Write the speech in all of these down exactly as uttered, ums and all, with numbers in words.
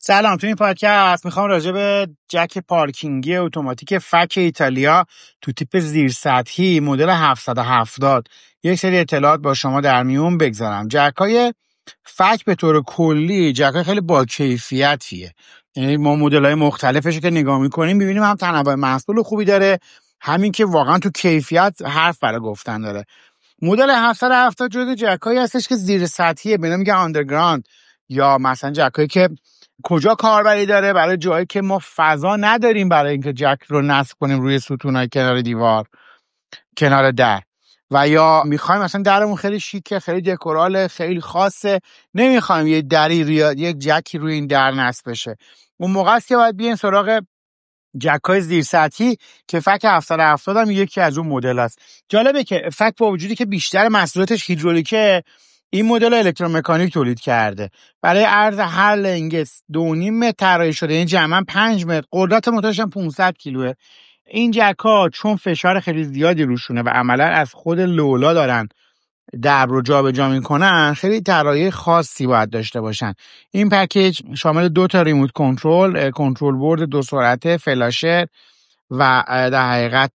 سلام. تو این پادکست میخوام راجع به جک پارکینگی اتوماتیک فک ایتالیا تو تیپ زیر سطحی مدل هفتصد و هفتاد یک سری اطلاعات با شما در میون بگذارم. جک‌های فک به طور کلی جک‌های خیلی با کیفیتیه، یعنی ما مدل‌های مختلفش که نگاه می‌کنیم می‌بینیم هم تنوع محصول خوبی داره، همین که واقعا تو کیفیت حرف برای گفتن داره. مدل هفتصد و هفتاد جزو جک‌هایی هستش که زیر سطحیه، به نام میگن آندرگراند، یا مثلا جک‌هایی که کجا کاربری داره؟ برای جایی که ما فضا نداریم برای اینکه جک رو نصب کنیم روی ستونای کنار دیوار، کنار در، و یا میخوایم مثلا درمون خیلی شیکه، خیلی دکوراله، خیلی خاصه، نمیخوایم یه دری روی یک جکی روی این در نصب بشه. اون موقع است که باید بیاین سراغ جک‌های زیر سطحی که فک هفتصد و هفتاد هم یکی از اون مدل است. جالبه که فک با وجودی که بیشتر محصولاتش هیدرولیکه، این مدل الکترومکانیک تولید کرده. برای عرض هر لنگ دو و نیم متر طراحی شده، این جمعاً پنج متر، قدرت موتورش هم پانصد کیلوه. این جک‌ها چون فشار خیلی زیادی روشونه و عملاً از خود لولا دارن در رو جابجا میکنن، خیلی طراحی خاصی باید داشته باشن. این پکیج شامل دو تا ریموت کنترل، کنترل بورد دو سرعته، فلاشر و در حقیقت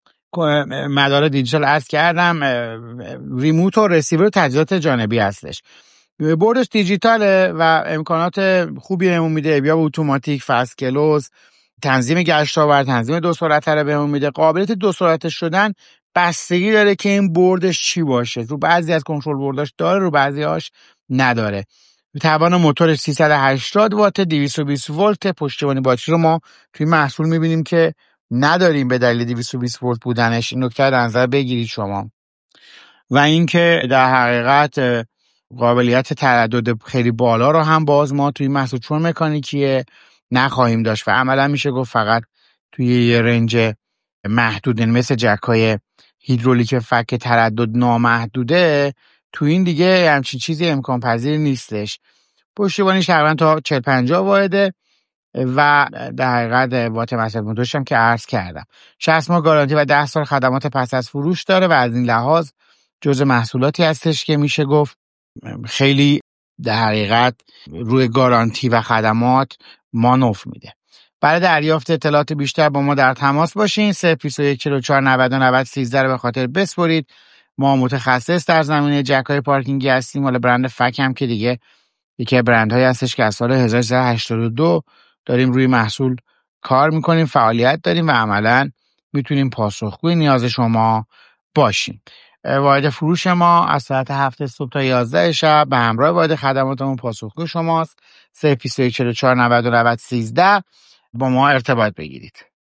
مدار دیجیتال عرض کردم، ریموت و رسیور و تجهیزات جانبی هستش. بوردش دیجیتاله و امکانات خوبی بهمون میده، بیا اتوماتیک، فست کلوز، تنظیم گشتاور، تنظیم دو سرعته رو بهمون میده. قابلیت دو سرعته شدن بستگی داره که این بوردش چی باشه، رو بعضی از کنترل بورداش داره، رو بعضیاش نداره. توان موتورش سیصد و هشتاد وات، دویست و بیست ولت. پشتیبانی باتری رو ما توی محصول میبینیم که نداریم به دلیل دویست و بیست ولت بودنش، این نکته در نظر بگیرید شما. و اینکه در حقیقت قابلیت تردد خیلی بالا رو هم باز ما توی محصول چون مکانیکیه نخواهیم داشت و عملا میشه گفت فقط توی یه رنج محدود، مثل جک‌های هیدرولیک فک تردد نامحدوده، تو این دیگه همچین چیزی امکان پذیر نیستش. پشتیبانی تقریبا تا چهل پنجاه واحده و در حقیقت وات مصرف موتورش هم که عرض کردم. شصت ماه گارانتی و ده سال خدمات پس از فروش داره و از این لحاظ جزء محصولاتی هستش که میشه گفت خیلی در حقیقت روی گارانتی و خدمات مانور میده. برای دریافت اطلاعات بیشتر با ما در تماس باشین. صفر بیست و یک چهل و چهار نود و نود سیزده رو به خاطر بسپرید. ما متخصص در زمینه جک‌های پارکینگی هستیم. حالا برند فک هم که دیگه یکی از برندهایی هستش که از سال هزار و سیصد و هشتاد و دو داریم روی محصول کار میکنیم، فعالیت داریم و عملاً میتونیم پاسخگوی نیاز شما باشیم. واحد فروش ما از ساعت هفت صبح تا یازده شب به همراه واحد خدماتمون پاسخگوی شماست. صفر بیست و یک چهل و چهار نود و نود سیزده با ما ارتباط بگیرید.